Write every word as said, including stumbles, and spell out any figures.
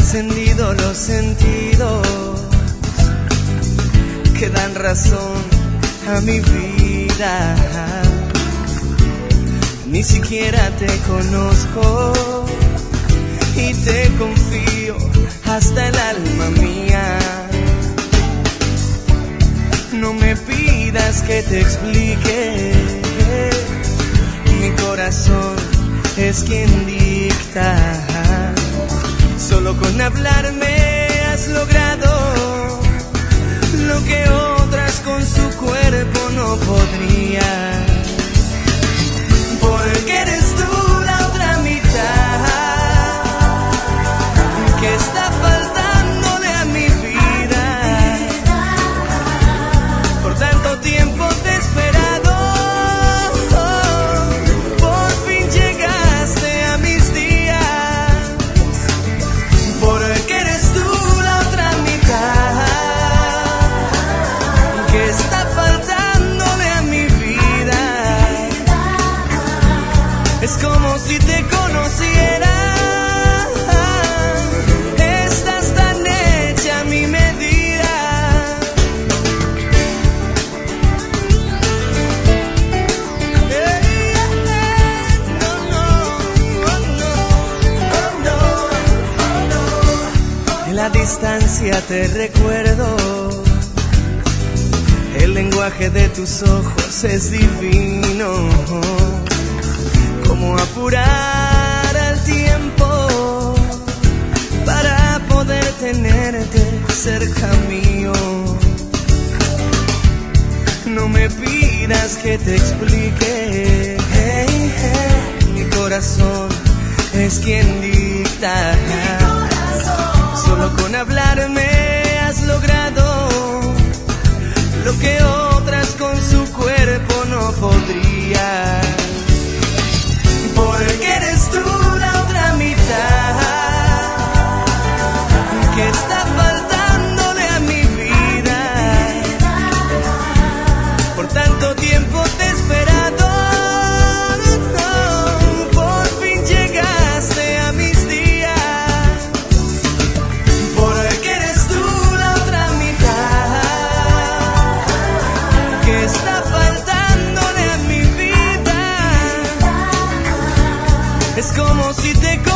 encendido los sentidos que dan razón a mi vida. Ni siquiera te conozco y te confío hasta el alma mía. No me pidas que te explique, mi corazón es quien dicta. Solo con hablarme has logrado lo que otras con su cuerpo no podrían. Porque eres tú la otra mitad que está faltándole a mi vida. Por tanto tiempo te he esperado, por fin llegaste a mis días. Porque eres tú la otra mitad que está faltándole a mi vida. Es como si te conociera, estás tan hecha a mi medida. Hey, no, no, oh, no, oh, no, oh, no. En la distancia te recuerdo, el lenguaje de tus ojos es divino. Cómo apurar al tiempo para poder tenerte cerca mío. No me pidas que te explique, hey, hey, mi corazón es quien dicta. Solo con hablarme has logrado lo que otras con su cuerpo no podrían. Porque eres tú la otra mitad que está faltándole a mi vida. Por tanto tiempo te he esperado, por fin llegaste a mis días. Porque eres tú la otra mitad que está faltándole a mi vida. Es como si te